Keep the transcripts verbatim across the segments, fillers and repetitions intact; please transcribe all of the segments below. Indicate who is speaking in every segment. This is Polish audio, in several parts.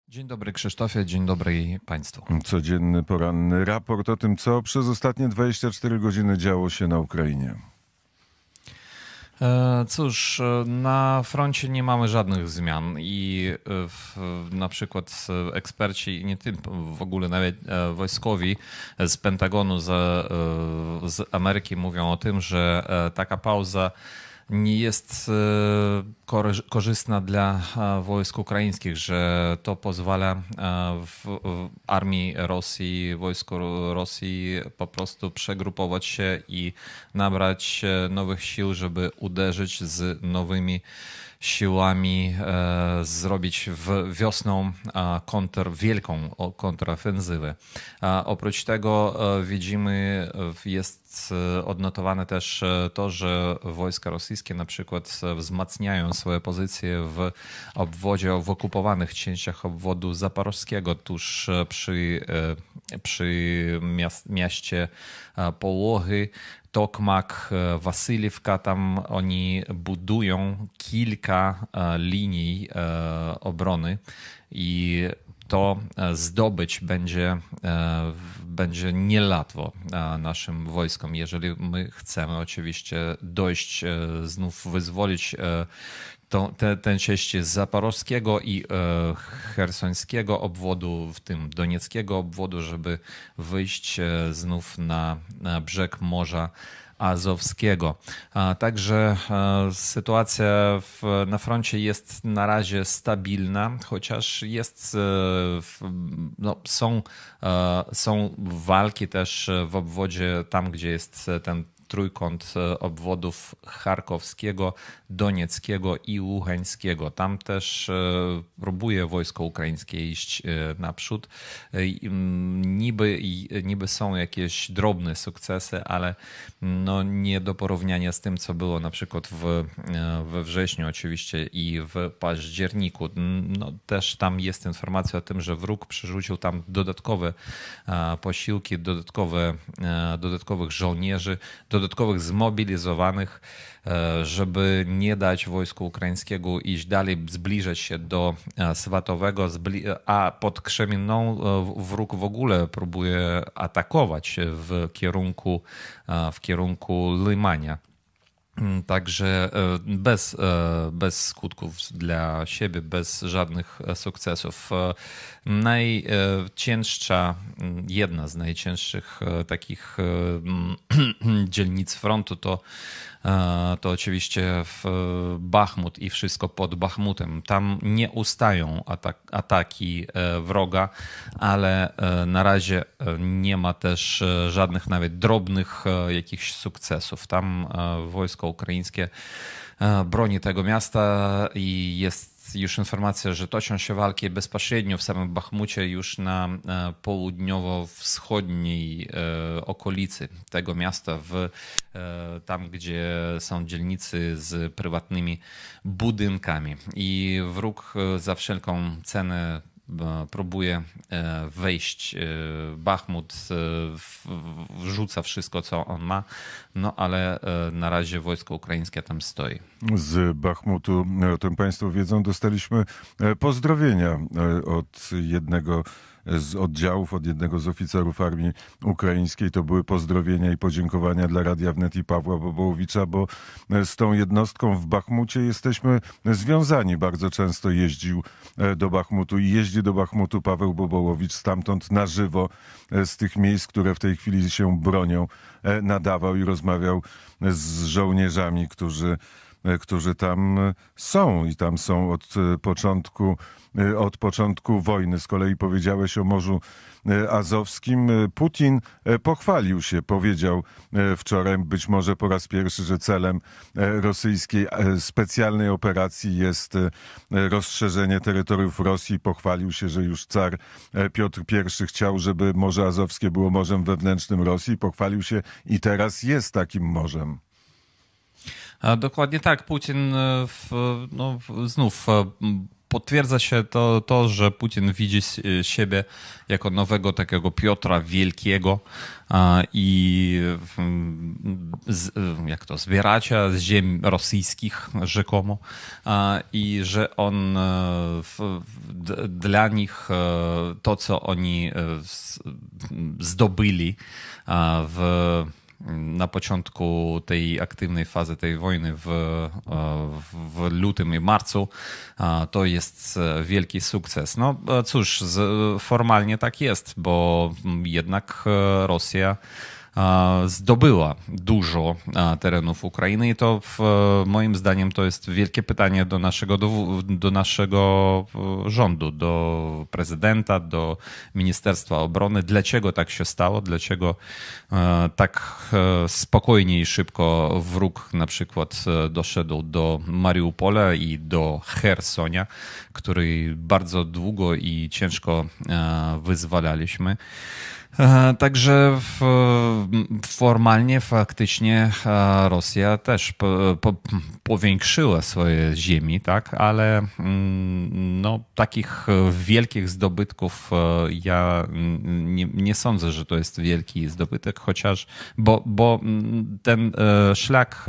Speaker 1: Dzień dobry Krzysztofie, dzień dobry Państwu.
Speaker 2: Codzienny poranny raport o tym, co przez ostatnie dwadzieścia cztery godziny działo się na Ukrainie.
Speaker 1: Cóż, na froncie nie mamy żadnych zmian i w, na przykład eksperci, nie tylko, w ogóle nawet wojskowi z Pentagonu, z, z Ameryki mówią o tym, że taka pauza nie jest korzystna dla wojsk ukraińskich, że to pozwala w armii Rosji, wojsku Rosji po prostu przegrupować się i nabrać nowych sił, żeby uderzyć z nowymi siłami, e, zrobić w wiosną kontr, wielką kontrofensywę. A oprócz tego e, widzimy, jest odnotowane też to, że wojska rosyjskie na przykład wzmacniają swoje pozycje w obwodzie, w okupowanych częściach obwodu zaporowskiego, tuż przy, przy miast, mieście Połochy, Tokmak, Wasyliwka, tam oni budują kilka linii obrony i to zdobyć będzie, będzie niełatwo naszym wojskom, jeżeli my chcemy oczywiście dojść, znów wyzwolić to, te, ten część zaporowskiego i e, chersońskiego obwodu, w tym donieckiego obwodu, żeby wyjść e, znów na, na brzeg Morza Azowskiego. A także e, sytuacja w, na froncie jest na razie stabilna, chociaż jest, e, w, no, są, e, są walki też w obwodzie, tam gdzie jest ten trójkąt obwodów charkowskiego, donieckiego i ługańskiego. Tam też próbuje wojsko ukraińskie iść naprzód. Niby, niby są jakieś drobne sukcesy, ale no nie do porównania z tym, co było na przykład w, we wrześniu oczywiście i w październiku. No, też tam jest informacja o tym, że wróg przerzucił tam dodatkowe posiłki, dodatkowe, dodatkowych żołnierzy, dodatkowych zmobilizowanych, żeby nie dać wojsku ukraińskiemu iść dalej, zbliżać się do Swatowego, a pod Krzemienną wróg w ogóle próbuje atakować w kierunku, w kierunku Lymania. Także bez, bez skutków dla siebie, bez żadnych sukcesów. Najcięższa, jedna z najcięższych takich dzielnic frontu to to oczywiście w Bachmut i wszystko pod Bachmutem. Tam nie ustają atak, ataki wroga, ale na razie nie ma też żadnych nawet drobnych jakichś sukcesów. Tam wojsko ukraińskie broni tego miasta i jest już informacja, że toczą się walki bezpośrednio w samym Bachmucie, już na południowo-wschodniej okolicy tego miasta, w, tam gdzie są dzielnice z prywatnymi budynkami. I wróg za wszelką cenę próbuje wejść. Bachmut wrzuca wszystko, co on ma, no ale na razie wojsko ukraińskie tam stoi.
Speaker 2: Z Bachmutu, o tym Państwo wiedzą, dostaliśmy pozdrowienia od jednego z oddziałów, od jednego z oficerów armii ukraińskiej. To były pozdrowienia i podziękowania dla Radia Wnet i Pawła Bobołowicza, bo z tą jednostką w Bachmucie jesteśmy związani. Bardzo często jeździł do Bachmutu i jeździ do Bachmutu Paweł Bobołowicz stamtąd na żywo, z tych miejsc, które w tej chwili się bronią, nadawał i rozmawiał z żołnierzami, którzy którzy tam są i tam są od początku, od początku wojny. Z kolei powiedziałeś o Morzu Azowskim. Putin pochwalił się, powiedział wczoraj, być może po raz pierwszy, że celem rosyjskiej specjalnej operacji jest rozszerzenie terytoriów Rosji. Pochwalił się, że już car Piotr I chciał, żeby Morze Azowskie było morzem wewnętrznym Rosji. Pochwalił się i teraz jest takim morzem.
Speaker 1: Dokładnie tak. Putin w, no, znów potwierdza się to, to, że Putin widzi siebie jako nowego takiego Piotra Wielkiego i jak to, zbieracza z ziem rosyjskich rzekomo i że on dla nich to, co oni zdobyli w na początku tej aktywnej fazy tej wojny w, w lutym i marcu, to jest wielki sukces. No cóż, formalnie tak jest, bo jednak Rosja zdobyła dużo terenów Ukrainy i to w, moim zdaniem to jest wielkie pytanie do naszego, do, do naszego rządu, do prezydenta, do Ministerstwa Obrony. Dlaczego tak się stało? Dlaczego tak spokojnie i szybko wróg na przykład doszedł do Mariupola i do Chersonia, który bardzo długo i ciężko wyzwalaliśmy. Także formalnie, faktycznie Rosja też po, po, powiększyła swoje ziemi, tak, ale no, takich wielkich zdobytków ja nie, nie sądzę, że to jest wielki zdobytek, chociaż, bo, bo ten szlak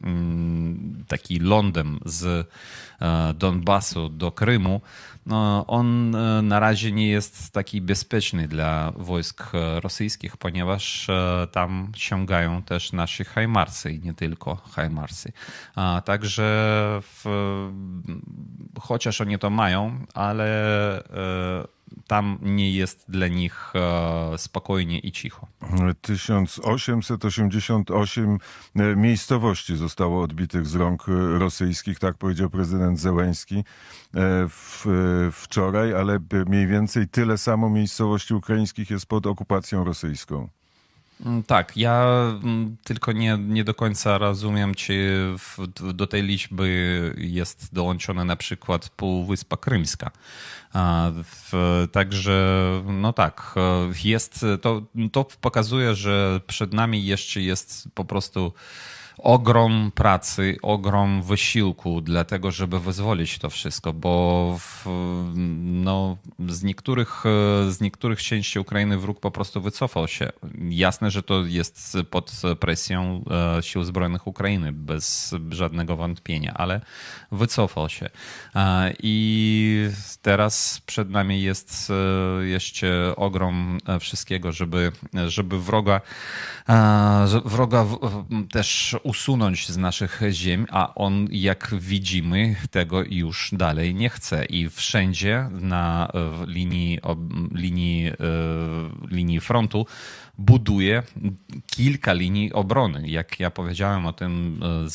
Speaker 1: taki lądem z Donbasu do Krymu, no, on na razie nie jest taki bezpieczny dla wojsk rosyjskich, ponieważ tam sięgają też nasi hajmarsy i nie tylko hajmarsy. Także w, chociaż oni to mają, ale tam nie jest dla nich spokojnie i cicho.
Speaker 2: tysiąc osiemset osiemdziesiąt osiem miejscowości zostało odbitych z rąk rosyjskich, tak powiedział prezydent Zełenski w, wczoraj, ale mniej więcej tyle samo miejscowości ukraińskich jest pod okupacją rosyjską.
Speaker 1: Tak, ja tylko nie, nie do końca rozumiem, czy w, do tej liczby jest dołączona na przykład Półwyspa Krymska. W, także no tak, jest, to, to pokazuje, że przed nami jeszcze jest po prostu ogrom pracy, ogrom wysiłku dla tego, żeby wyzwolić to wszystko, bo w, no, z, niektórych, z niektórych części Ukrainy wróg po prostu wycofał się. Jasne, że to jest pod presją sił zbrojnych Ukrainy, bez żadnego wątpienia, ale wycofał się. I teraz przed nami jest jeszcze ogrom wszystkiego, żeby, żeby wroga, wroga też usunąć z naszych ziem, a on, jak widzimy, tego już dalej nie chce. I wszędzie na linii, linii, linii frontu buduje kilka linii obrony. Jak ja powiedziałem o tym z,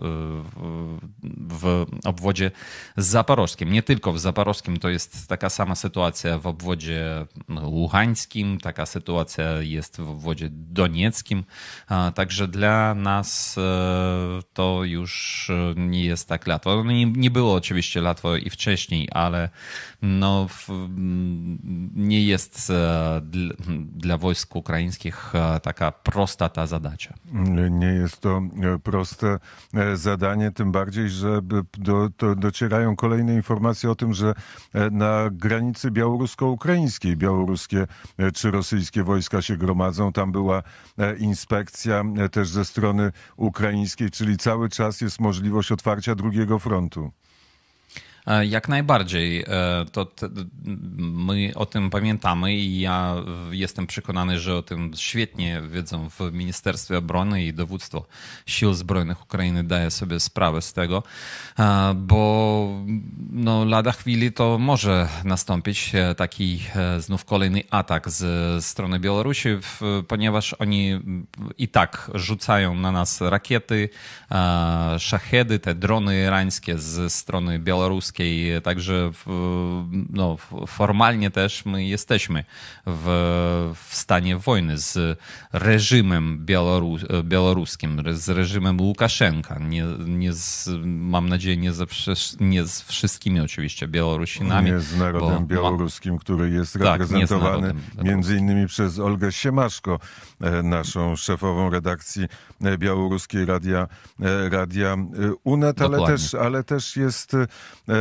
Speaker 1: w obwodzie zaporożskim. Nie tylko w zaporożskim, to jest taka sama sytuacja w obwodzie ługańskim, taka sytuacja jest w obwodzie donieckim. Także dla nas to już nie jest tak łatwo. Nie, nie było oczywiście łatwo i wcześniej, ale no, nie jest dla, dla wojsk ukraińskich taka prosta ta zadacza.
Speaker 2: Nie jest to proste zadanie, tym bardziej, że do, to docierają kolejne informacje o tym, że na granicy białorusko-ukraińskiej białoruskie czy rosyjskie wojska się gromadzą. Tam była inspekcja też ze strony ukraińskiej, czyli cały czas jest możliwość otwarcia drugiego frontu.
Speaker 1: Jak najbardziej. To te, my o tym pamiętamy i ja jestem przekonany, że o tym świetnie wiedzą w Ministerstwie Obrony i dowództwo Sił Zbrojnych Ukrainy daje sobie sprawę z tego, bo no, lada chwili to może nastąpić taki znów kolejny atak z strony Białorusi, ponieważ oni i tak rzucają na nas rakiety, szachedy, te drony irańskie ze strony białoruskiej. Także no, formalnie też my jesteśmy w, w stanie wojny z reżimem Białoru, białoruskim, z reżimem Łukaszenka. Nie, nie z, mam nadzieję, nie ze, nie z wszystkimi oczywiście Białorusinami.
Speaker 2: Nie z narodem
Speaker 1: bo,
Speaker 2: białoruskim, który jest
Speaker 1: tak,
Speaker 2: reprezentowany między innymi przez Olgę Siemaszko, naszą szefową redakcji białoruskiej Radia, Radia Unet, ale też, ale też jest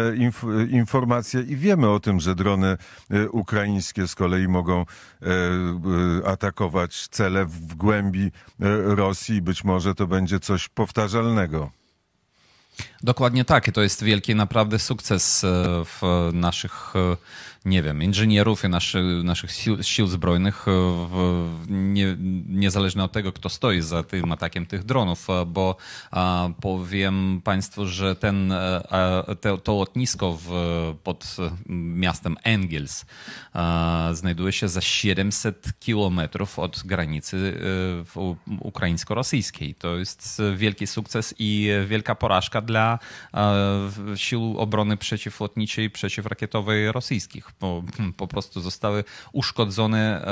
Speaker 2: inf informacja i wiemy o tym, że drony ukraińskie z kolei mogą atakować cele w głębi Rosji. Być może to będzie coś powtarzalnego.
Speaker 1: Dokładnie tak i to jest wielki naprawdę sukces w naszych, nie wiem, inżynierów i naszy, naszych sił, sił zbrojnych, w, nie, niezależnie od tego, kto stoi za tym atakiem tych dronów, bo a, powiem Państwu, że ten, a, te, to lotnisko w, pod miastem Engels a, znajduje się za siedemset kilometrów od granicy ukraińsko-rosyjskiej. To jest wielki sukces i wielka porażka dla sił obrony przeciwlotniczej, przeciwrakietowej rosyjskich. Po, po prostu zostały uszkodzone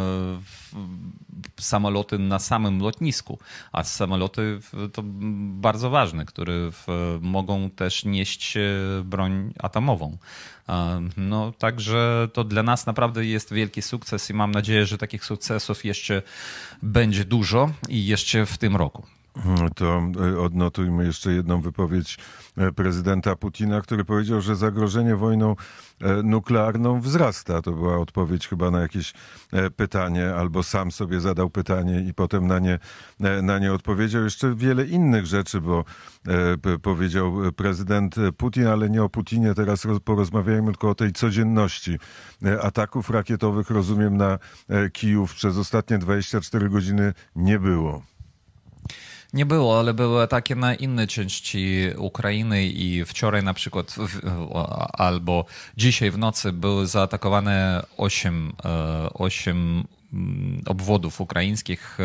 Speaker 1: samoloty na samym lotnisku, a samoloty to bardzo ważne, które mogą też nieść broń atomową. No, także to dla nas naprawdę jest wielki sukces i mam nadzieję, że takich sukcesów jeszcze będzie dużo i jeszcze w tym roku.
Speaker 2: To odnotujmy jeszcze jedną wypowiedź prezydenta Putina, który powiedział, że zagrożenie wojną nuklearną wzrasta. To była odpowiedź chyba na jakieś pytanie, albo sam sobie zadał pytanie i potem na nie, na nie odpowiedział. Jeszcze wiele innych rzeczy, bo powiedział prezydent Putin, ale nie o Putinie teraz porozmawiajmy, tylko o tej codzienności ataków rakietowych, rozumiem, na Kijów przez ostatnie dwadzieścia cztery godziny nie było.
Speaker 1: Nie było, ale były ataki na inne części Ukrainy i wczoraj na przykład albo dzisiaj w nocy były zaatakowane osiem, osiem obwodów ukraińskich,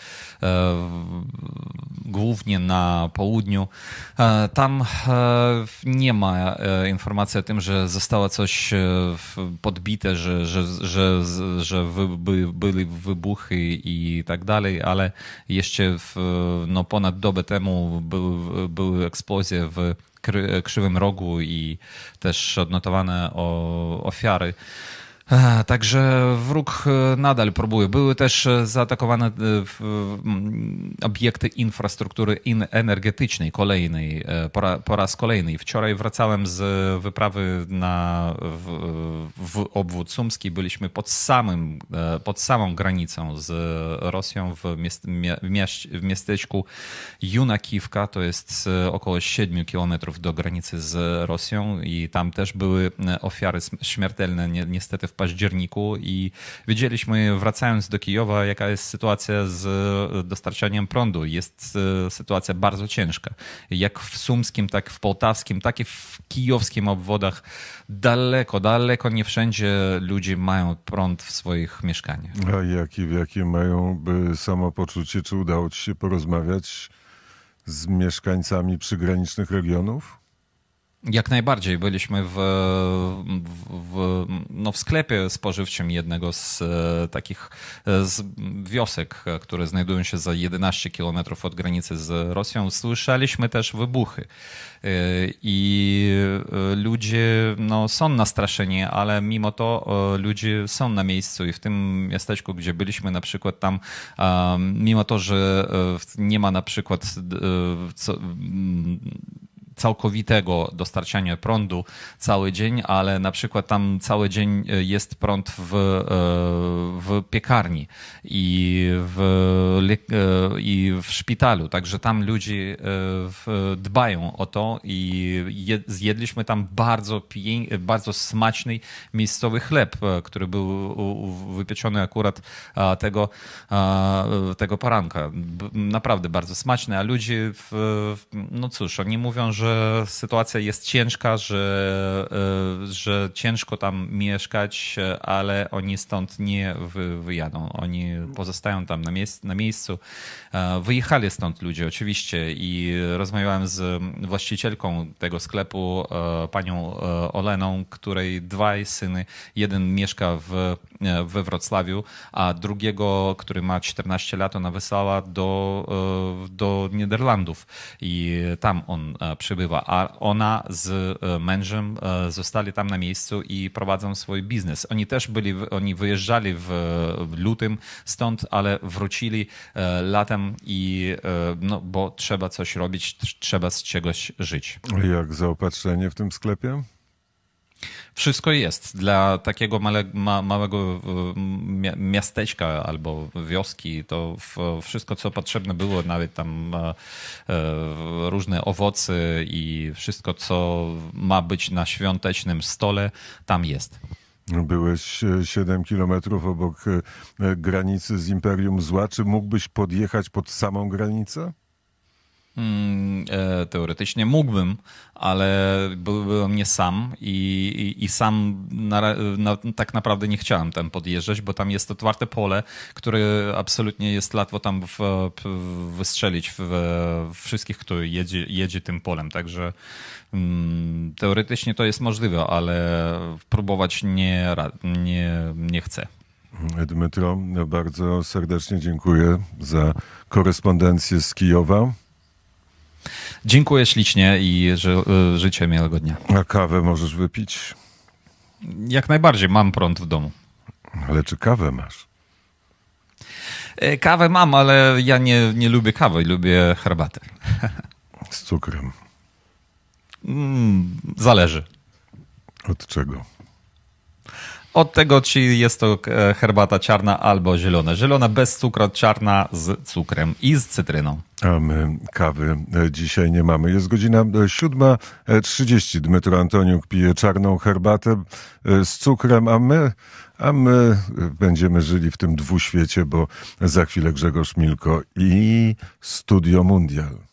Speaker 1: głównie na południu. Tam nie ma informacji o tym, że zostało coś podbite, że, że, że, że były wybuchy i tak dalej, ale jeszcze w, no, ponad dobę temu były, były eksplozje w Krzywym Rogu i też odnotowane ofiary. Także wróg nadal próbuje. Były też zaatakowane obiekty infrastruktury energetycznej kolejnej, po raz kolejny. Wczoraj wracałem z wyprawy na, w, w obwód sumski. Byliśmy pod, samym, pod samą granicą z Rosją w, miast, w miasteczku Junakiwka. To jest około siedmiu kilometrów do granicy z Rosją i tam też były ofiary śmiertelne niestety w październiku i widzieliśmy, wracając do Kijowa, jaka jest sytuacja z dostarczaniem prądu. Jest sytuacja bardzo ciężka. Jak w sumskim, tak w poltawskim, tak i w kijowskim obwodach. Daleko, daleko nie wszędzie ludzie mają prąd w swoich mieszkaniach.
Speaker 2: A jakie, jakie mają samopoczucie? Czy udało ci się porozmawiać z mieszkańcami przygranicznych regionów?
Speaker 1: Jak najbardziej. Byliśmy w, w, no w sklepie spożywczym jednego z takich z wiosek, które znajdują się za jedenaście kilometrów od granicy z Rosją. Słyszeliśmy też wybuchy i ludzie no, są nastraszeni, ale mimo to ludzie są na miejscu i w tym miasteczku, gdzie byliśmy na przykład tam, mimo to, że nie ma na przykład co, całkowitego dostarczania prądu cały dzień, ale na przykład tam cały dzień jest prąd w, w piekarni i w, i w szpitalu, także tam ludzie dbają o to i zjedliśmy tam bardzo, bardzo smaczny miejscowy chleb, który był wypieczony akurat tego, tego poranka. Naprawdę bardzo smaczny, a ludzie, no cóż, oni mówią, że sytuacja jest ciężka, że, że ciężko tam mieszkać, ale oni stąd nie wy, wyjadą. Oni pozostają tam na, miejsc, na miejscu. Wyjechali stąd ludzie oczywiście i rozmawiałem z właścicielką tego sklepu, panią Oleną, której dwaj syny, jeden mieszka w we Wrocławiu, a drugiego, który ma czternaście lat, ona wysłała do, do Niderlandów i tam on przybywa, a ona z mężem zostali tam na miejscu i prowadzą swój biznes. Oni też byli, oni wyjeżdżali w, w lutym stąd, ale wrócili latem i no, bo trzeba coś robić, trzeba z czegoś żyć.
Speaker 2: Jak zaopatrzenie w tym sklepie?
Speaker 1: Wszystko jest. Dla takiego male, ma, małego miasteczka albo wioski, to wszystko, co potrzebne było, nawet tam różne owoce i wszystko, co ma być na świątecznym stole, tam jest.
Speaker 2: Byłeś siedem kilometrów obok granicy z Imperium Zła. Czy mógłbyś podjechać pod samą granicę?
Speaker 1: Teoretycznie mógłbym, ale byłem nie sam i, i, i sam na, na, tak naprawdę nie chciałem tam podjeżdżać, bo tam jest otwarte pole, które absolutnie jest łatwo tam w, w, wystrzelić w, w wszystkich, kto jedzie, jedzie tym polem. Także um, teoretycznie to jest możliwe, ale próbować nie, nie, nie chcę.
Speaker 2: Dmytro, bardzo serdecznie dziękuję za korespondencję z Kijowa.
Speaker 1: Dziękuję ślicznie i ży, życzę miłego dnia.
Speaker 2: A kawę możesz wypić?
Speaker 1: Jak najbardziej, mam prąd w domu.
Speaker 2: Ale czy kawę masz?
Speaker 1: Kawę mam, ale ja nie, nie lubię kawy, lubię herbatę.
Speaker 2: Z cukrem?
Speaker 1: Mm, zależy.
Speaker 2: Od czego?
Speaker 1: Od tego, czy jest to herbata czarna albo zielona. Zielona bez cukru, czarna z cukrem i z cytryną.
Speaker 2: A my kawy dzisiaj nie mamy. Jest godzina siódma trzydzieści. Dmytro Antoniuk pije czarną herbatę z cukrem, a my, a my będziemy żyli w tym dwuświecie, bo za chwilę Grzegorz Milko i Studio Mundial.